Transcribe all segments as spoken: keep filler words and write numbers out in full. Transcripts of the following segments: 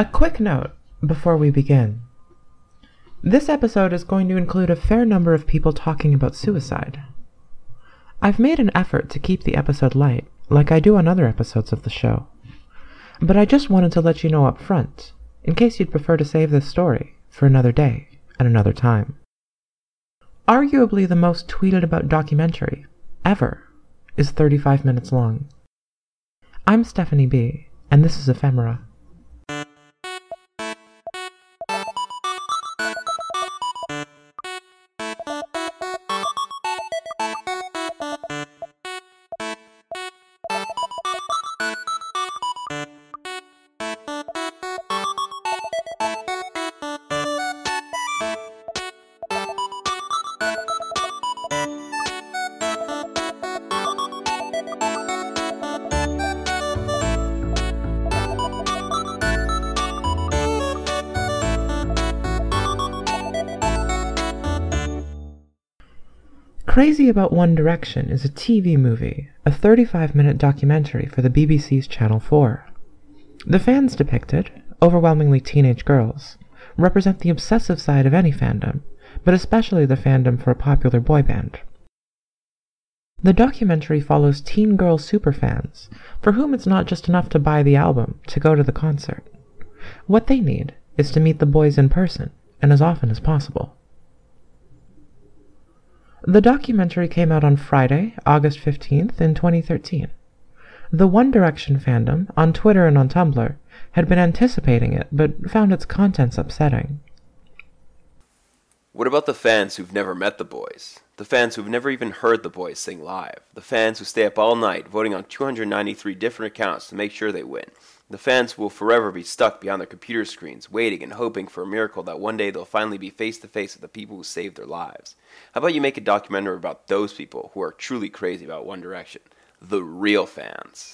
A quick note before we begin. This episode is going to include a fair number of people talking about suicide. I've made an effort to keep the episode light, like I do on other episodes of the show. But I just wanted to let you know up front, in case you'd prefer to save this story for another day and another time. Arguably the most tweeted about documentary ever is thirty-five minutes long. I'm Stephanie B, and this is Ephemera. Crazy About One Direction is a T V movie, a thirty-five minute documentary for the B B C's Channel four. The fans depicted, overwhelmingly teenage girls, represent the obsessive side of any fandom, but especially the fandom for a popular boy band. The documentary follows teen girl superfans, for whom it's not just enough to buy the album to go to the concert. What they need is to meet the boys in person, and as often as possible. The documentary came out on Friday, August fifteenth, in twenty thirteen. The One Direction fandom, on Twitter and on Tumblr, had been anticipating it, but found its contents upsetting. What about the fans who've never met the boys? The fans who've never even heard the boys sing live? The fans who stay up all night voting on two hundred ninety-three different accounts to make sure they win? The fans who will forever be stuck behind their computer screens, waiting and hoping for a miracle that one day they'll finally be face-to-face with the people who saved their lives? How about you make a documentary about those people who are truly crazy about One Direction? The real fans.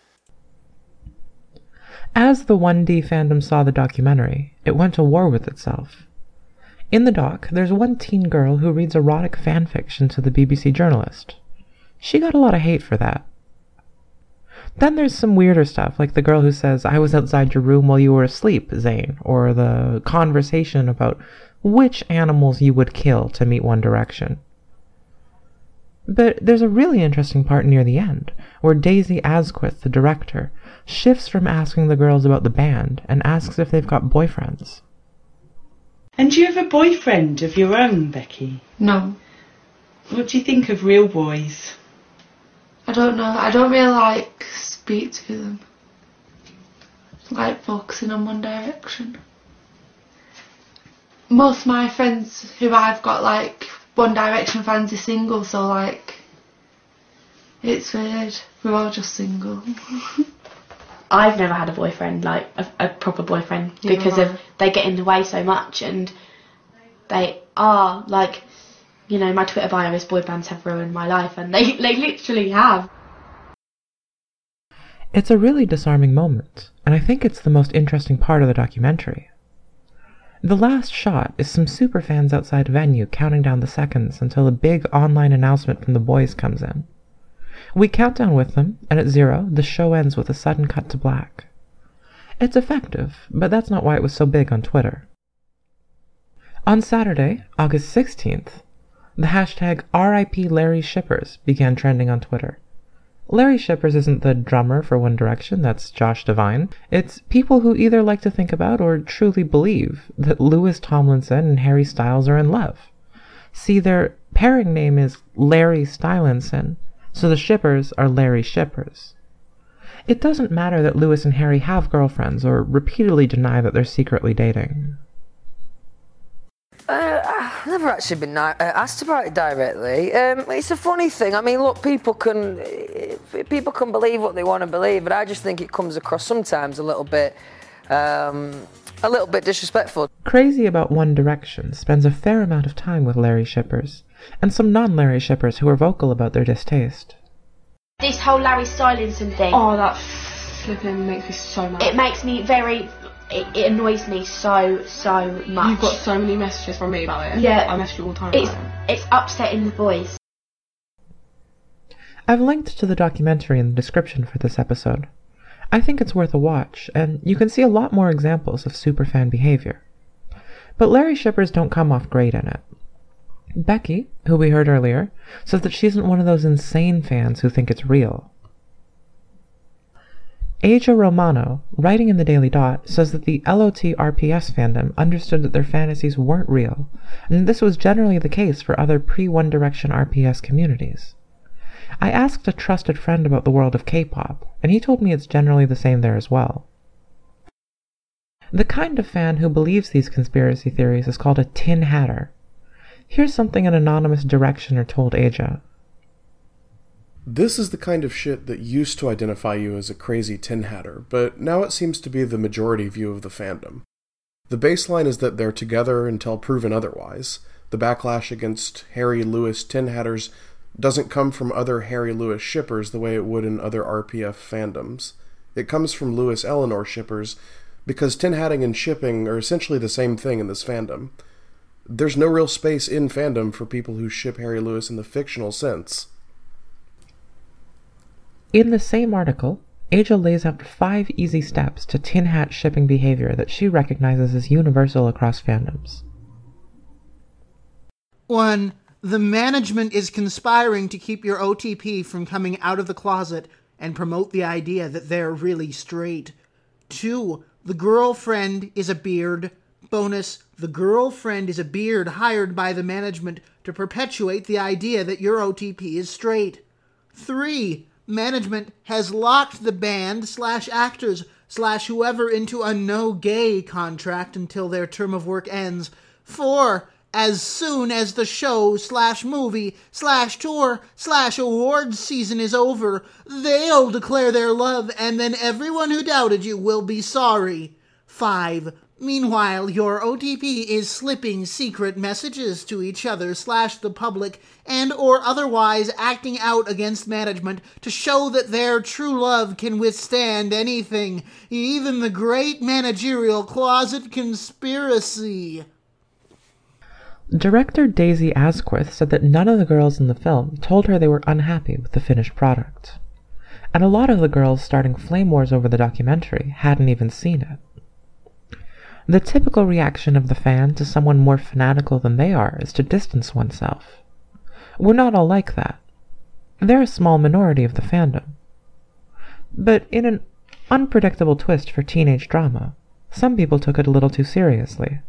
As the one D fandom saw the documentary, it went to war with itself. In the doc, there's one teen girl who reads erotic fanfiction to the B B C journalist. She got a lot of hate for that. Then there's some weirder stuff, like the girl who says, "I was outside your room while you were asleep, Zayn," or the conversation about which animals you would kill to meet One Direction. But there's a really interesting part near the end, where Daisy Asquith, the director, shifts from asking the girls about the band and asks if they've got boyfriends. And do you have a boyfriend of your own, Becky? No. What do you think of real boys? I don't know. I don't really like speak to them. I like focusing on One Direction. Most of my friends who I've got, like, One Direction fans are single, so, like, it's weird. We're all just single. I've never had a boyfriend, like, a, a proper boyfriend, yeah, because right. of they get in the way so much, and they are, like, you know, my Twitter bio is boy bands have ruined my life, and they, they literally have. It's a really disarming moment, and I think it's the most interesting part of the documentary. The last shot is some superfans outside a venue counting down the seconds until a big online announcement from the boys comes in. We count down with them, and at zero, the show ends with a sudden cut to black. It's effective, but that's not why it was so big on Twitter. On Saturday, August sixteenth, the hashtag R I P Larry Shippers began trending on Twitter. Larry Shippers isn't the drummer for One Direction, that's Josh Devine. It's people who either like to think about or truly believe that Louis Tomlinson and Harry Styles are in love. See, their pairing name is Larry Stylinson, so the Shippers are Larry Shippers. It doesn't matter that Louis and Harry have girlfriends or repeatedly deny that they're secretly dating. Uh, I've never actually been uh, asked about it directly. Um, it's a funny thing. I mean, look, people can people can believe what they want to believe, but I just think it comes across sometimes a little bit, um, a little bit disrespectful. Crazy About One Direction spends a fair amount of time with Larry Shippers, and some non-Larry Shippers who are vocal about their distaste. This whole Larry Stylinson thing. Oh, that flipping makes me so mad. It makes me very. It, it annoys me so, so much. You've got so many messages from me about it. Yeah. I message you all the time It's, about it. it's upsetting the boys. I've linked to the documentary in the description for this episode. I think it's worth a watch, and you can see a lot more examples of superfan behavior. But Larry shippers don't come off great in it. Becky, who we heard earlier, says that she isn't one of those insane fans who think it's real. Aja Romano, writing in the Daily Dot, says that the L O T R P S fandom understood that their fantasies weren't real, and this was generally the case for other pre-One Direction R P S communities. I asked a trusted friend about the world of K-pop, and he told me it's generally the same there as well. The kind of fan who believes these conspiracy theories is called a tin hatter. Here's something an anonymous Directioner told Aja. This is the kind of shit that used to identify you as a crazy tin hatter, but now it seems to be the majority view of the fandom. The baseline is that they're together until proven otherwise. The backlash against Harry Lewis tin hatters doesn't come from other Harry Lewis shippers the way it would in other R P F fandoms. It comes from Lewis Eleanor shippers, because tin hatting and shipping are essentially the same thing in this fandom. There's no real space in fandom for people who ship Harry Lewis in the fictional sense. In the same article, Aja lays out five easy steps to tin hat shipping behavior that she recognizes as universal across fandoms. one. The management is conspiring to keep your O T P from coming out of the closet and promote the idea that they're really straight. two. The girlfriend is a beard. Bonus, the girlfriend is a beard hired by the management to perpetuate the idea that your O T P is straight. three. Management has locked the band slash actors slash whoever into a no-gay contract until their term of work ends. four. As soon as the show slash movie slash tour slash awards season is over, they'll declare their love and then everyone who doubted you will be sorry. five. Meanwhile, your O T P is slipping secret messages to each other slash the public and or otherwise acting out against management to show that their true love can withstand anything, even the great managerial closet conspiracy. Director Daisy Asquith said that none of the girls in the film told her they were unhappy with the finished product. And a lot of the girls starting flame wars over the documentary hadn't even seen it. The typical reaction of the fan to someone more fanatical than they are is to distance oneself. We're not all like that. They're a small minority of the fandom. But in an unpredictable twist for teenage drama, some people took it a little too seriously.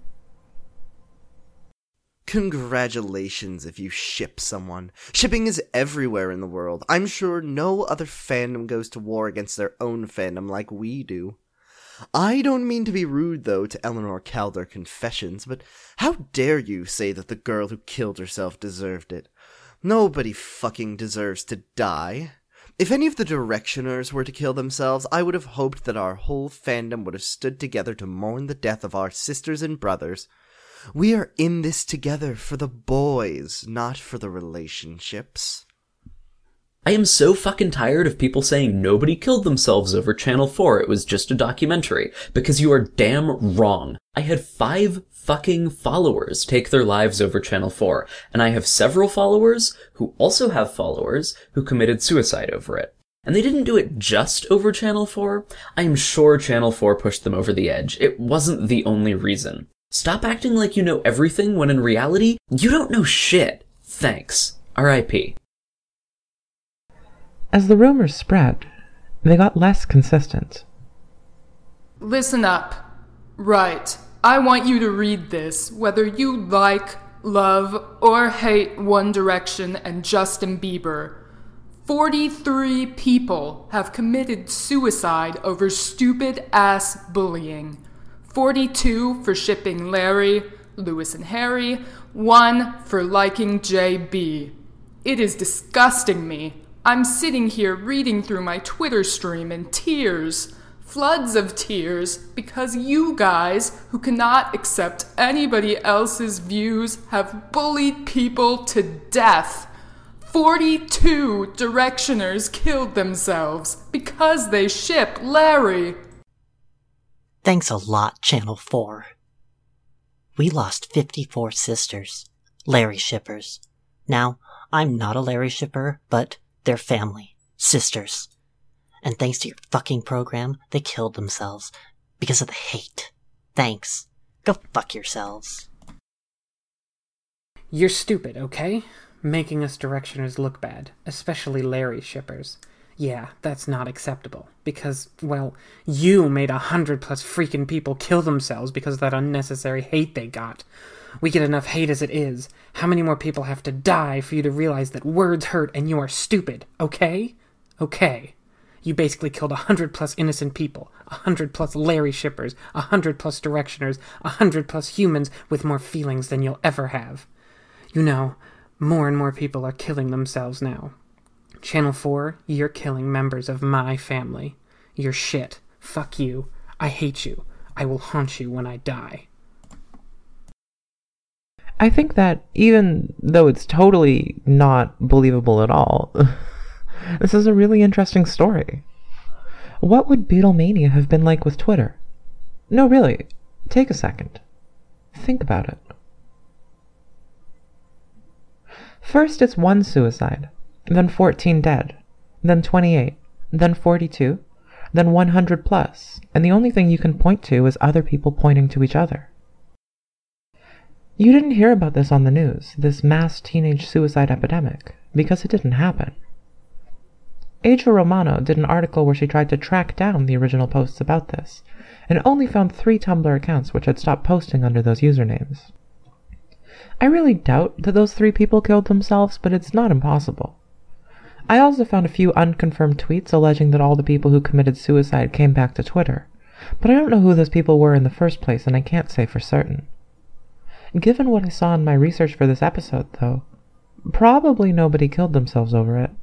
Congratulations if you ship someone. Shipping is everywhere in the world. I'm sure no other fandom goes to war against their own fandom like we do. I don't mean to be rude, though, to Eleanor Calder Confessions, but how dare you say that the girl who killed herself deserved it? Nobody fucking deserves to die. If any of the Directioners were to kill themselves, I would have hoped that our whole fandom would have stood together to mourn the death of our sisters and brothers. We are in this together for the boys, not for the relationships. I am so fucking tired of people saying nobody killed themselves over Channel four, it was just a documentary, because you are damn wrong. I had five fucking followers take their lives over Channel four, and I have several followers who also have followers who committed suicide over it. And they didn't do it just over Channel four. I am sure Channel four pushed them over the edge. It wasn't the only reason. Stop acting like you know everything when in reality, you don't know shit. Thanks. R I P As the rumors spread, they got less consistent. Listen up. Right. I want you to read this, whether you like, love, or hate One Direction and Justin Bieber. forty-three people have committed suicide over stupid-ass bullying. forty-two for shipping Larry, Lewis and Harry, one for liking J B. It is disgusting me. I'm sitting here reading through my Twitter stream in tears, floods of tears, because you guys, who cannot accept anybody else's views, have bullied people to death. forty-two Directioners killed themselves because they ship Larry. Thanks a lot, Channel four. We lost fifty-four sisters, Larry shippers. Now, I'm not a Larry shipper, but they're family, sisters. And thanks to your fucking program, they killed themselves. Because of the hate. Thanks. Go fuck yourselves. You're stupid, okay? Making us Directioners look bad. Especially Larry shippers. Yeah, that's not acceptable. Because, well, you made a hundred plus freaking people kill themselves because of that unnecessary hate they got. We get enough hate as it is. How many more people have to die for you to realize that words hurt and you are stupid, okay? Okay. You basically killed a hundred plus innocent people, a hundred plus Larry shippers, a hundred plus Directioners, a hundred plus humans with more feelings than you'll ever have. You know, more and more people are killing themselves now. Channel four, you're killing members of my family. You're shit. Fuck you. I hate you. I will haunt you when I die. I think that even though it's totally not believable at all, this is a really interesting story. What would Beatlemania have been like with Twitter? No, really. Take a second. Think about it. First it's one suicide, then fourteen dead, then twenty-eight, then forty-two, then one hundred plus, and the only thing you can point to is other people pointing to each other. You didn't hear about this on the news, this mass teenage suicide epidemic, because it didn't happen. Aja Romano did an article where she tried to track down the original posts about this, and only found three Tumblr accounts which had stopped posting under those usernames. I really doubt that those three people killed themselves, but it's not impossible. I also found a few unconfirmed tweets alleging that all the people who committed suicide came back to Twitter, but I don't know who those people were in the first place, and I can't say for certain. Given what I saw in my research for this episode, though, probably nobody killed themselves over it.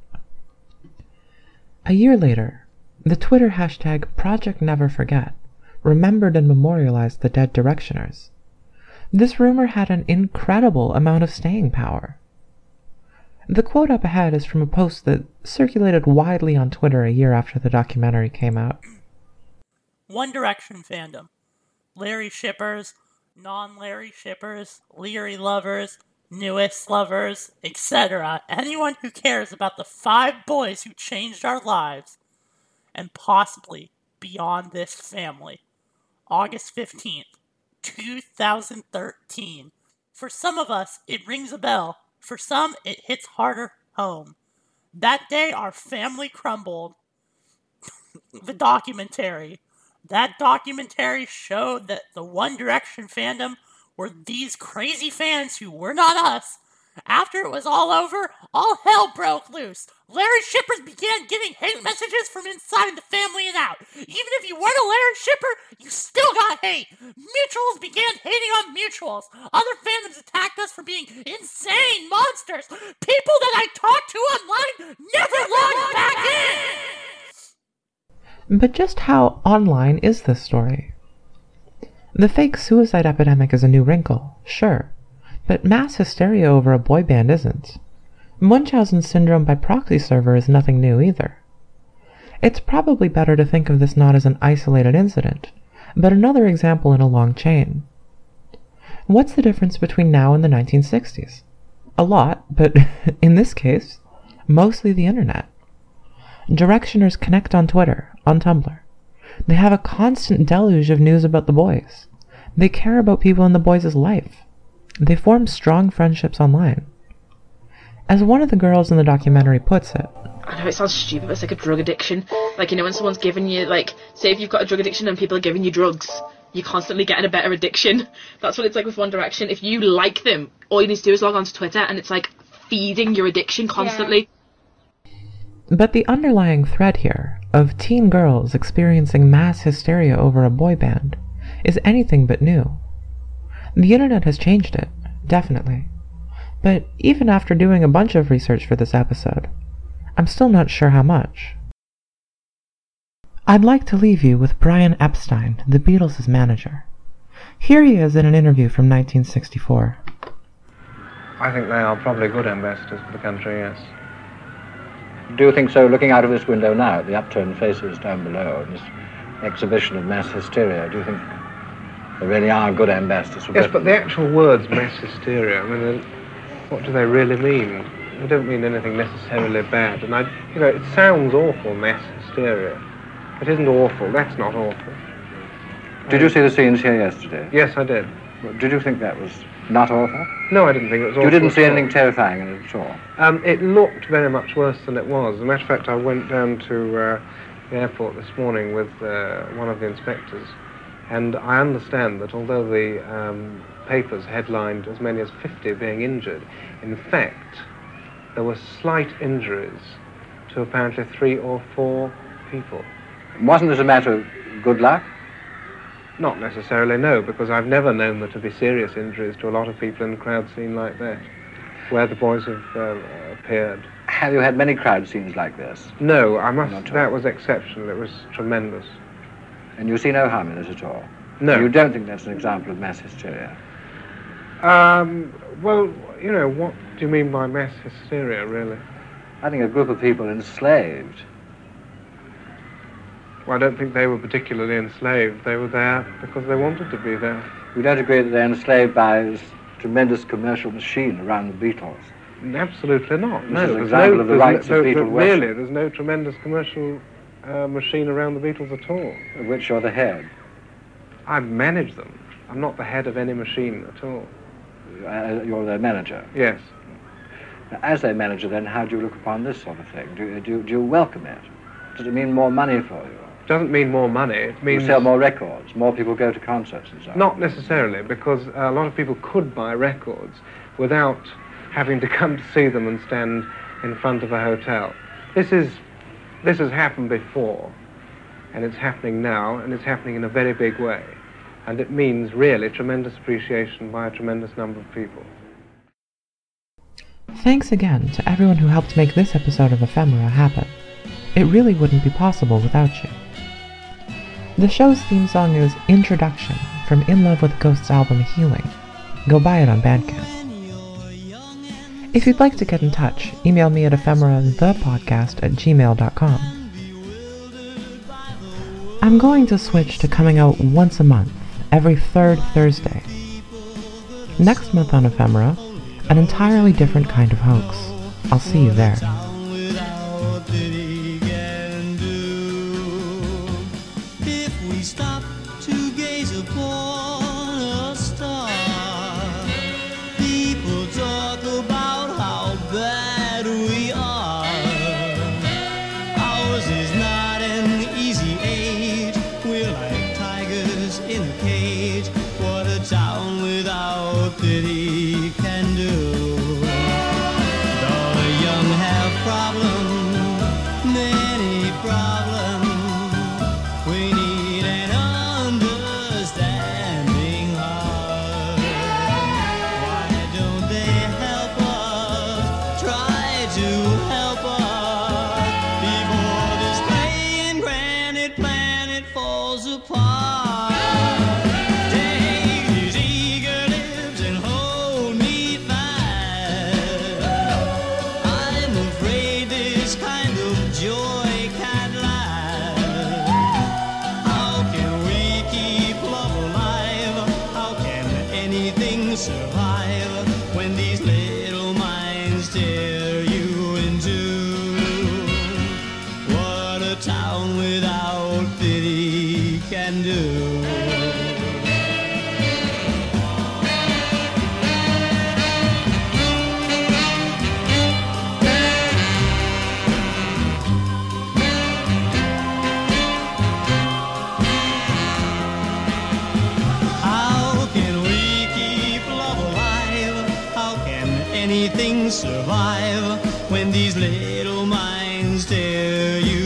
A year later, the Twitter hashtag Project Never Forget remembered and memorialized the dead Directioners. This rumor had an incredible amount of staying power. The quote up ahead is from a post that circulated widely on Twitter a year after the documentary came out. One Direction fandom. Larry shippers, non-Larry shippers, Leary lovers, newest lovers, et cetera. Anyone who cares about the five boys who changed our lives, and possibly beyond this family. August fifteenth, two thousand thirteen. For some of us, it rings a bell. For some, it hits harder home. That day, our family crumbled. The documentary. That documentary showed that the One Direction fandom were these crazy fans who were not us. After it was all over, all hell broke loose. Larry shippers began getting hate messages from inside the family and out. Even if you weren't a Larry shipper, you still got hate. Mutuals began hating on mutuals. Other fandoms attacked us for being insane monsters. People that I talked to online never logged back in. But just how online is this story? The fake suicide epidemic is a new wrinkle, sure, but mass hysteria over a boy band isn't. Munchausen syndrome by proxy server is nothing new either. It's probably better to think of this not as an isolated incident, but another example in a long chain. What's the difference between now and the nineteen sixties? A lot, but in this case, mostly the internet. Directioners connect on Twitter, on Tumblr. They have a constant deluge of news about the boys. They care about people in the boys' life. They form strong friendships online. As one of the girls in the documentary puts it, I know it sounds stupid, but it's like a drug addiction. Like, you know, when someone's giving you, like, say if you've got a drug addiction and people are giving you drugs, you're constantly getting a better addiction. That's what it's like with One Direction. If you like them, all you need to do is log on to Twitter and it's like feeding your addiction constantly. Yeah. But the underlying thread here, of teen girls experiencing mass hysteria over a boy band, is anything but new. The internet has changed it, definitely. But even after doing a bunch of research for this episode, I'm still not sure how much. I'd like to leave you with Brian Epstein, the Beatles' manager. Here he is in an interview from nineteen sixty-four. I think they are probably good ambassadors for the country, yes. Do you think so, looking out of this window now, at the upturned faces down below, this exhibition of mass hysteria, do you think they really are good ambassadors for Yes, Britain? but the actual words mass hysteria, I mean, what do they really mean? They don't mean anything necessarily bad, and I, you know, it sounds awful, mass hysteria. It isn't awful. That's not awful. Did you see the scenes here yesterday? Yes, I did. Did you think that was not awful? No, I didn't think it was awful. You didn't see at all. anything terrifying in it at all? Um, it looked very much worse than it was. As a matter of fact, I went down to uh, the airport this morning with uh, one of the inspectors, and I understand that although the um, papers headlined as many as fifty being injured, in fact, there were slight injuries to apparently three or four people. Wasn't this a matter of good luck? Not necessarily, no, because I've never known there to be serious injuries to a lot of people in a crowd scene like that, where the boys have uh, appeared. Have you had many crowd scenes like this? No, I must. That was exceptional. It was tremendous. And you see no harm in this at all? No. You don't think that's an example of mass hysteria? Um, well, you know, what do you mean by mass hysteria, really? I think a group of people enslaved. Well, I don't think they were particularly enslaved. They were there because they wanted to be there. You don't agree that they're enslaved by this tremendous commercial machine around the Beatles? Absolutely not. This No, is an there's example no, of the there's rights no, of no, Beatle no, worship. Really, there's no tremendous commercial uh, machine around the Beatles at all. Of which you're the head? I manage them. I'm not the head of any machine at all. Uh, you're their manager? Yes. Now, as their manager, then, how do you look upon this sort of thing? Do, you- do, do you welcome it? Does it mean more money for you? It doesn't mean more money. It means You sell more records, more people go to concerts and so on. Not necessarily, because a lot of people could buy records without having to come to see them and stand in front of a hotel. This is, this has happened before, and it's happening now, and it's happening in a very big way. And it means really tremendous appreciation by a tremendous number of people. Thanks again to everyone who helped make this episode of Ephemera happen. It really wouldn't be possible without you. The show's theme song is Introduction from In Love with Ghosts album Healing. Go buy it on Bandcamp. If you'd like to get in touch, email me at ephemerathepodcast at gmail dot com. I'm going to switch to coming out once a month, every third Thursday. Next month on Ephemera, an entirely different kind of hoax. I'll see you there. If we stop to gaze upon a star, people talk about how bad we are. Ours is not an easy age. We're like tigers in a cage. What a town without pity can do. Though the young have problems, many problems. We need an understanding heart. Why don't they help us? Try to help us before this praying granite planet falls apart. Take these eager lips and hold me fast. I'm afraid this kind of joy can't last. How can we keep love alive? How can anything survive when these little minds tear you in two? What a town without pity can do. How can we keep love alive? How can anything survive when these little minds tear you